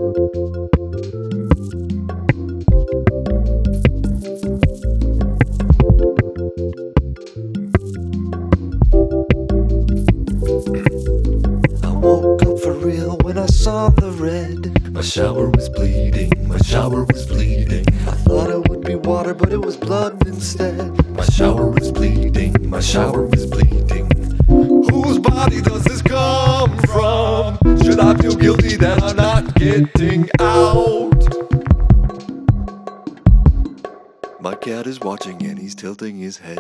I woke up for real when I saw the red. My shower was bleeding, my shower was bleeding. I thought it would be water, but it was blood instead. My shower was bleeding, my shower was bleeding. Whose body does this come from? Should I feel guilty that I'm not getting out? My cat is watching and he's tilting his head.